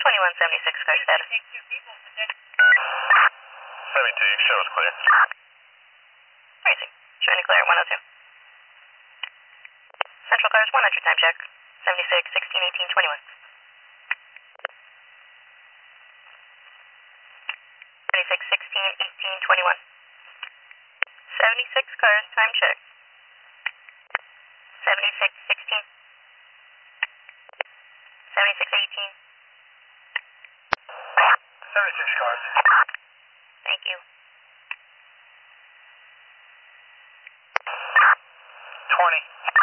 2176 car status. 72, shows clear. Racing. Showing clear at 102. Central cars 100 time check. 76, 16, 18, 21. 76, 16, 18, 21. 76 cars time check. 76, 16. 76, 18. 76 cars. Thank you. 20.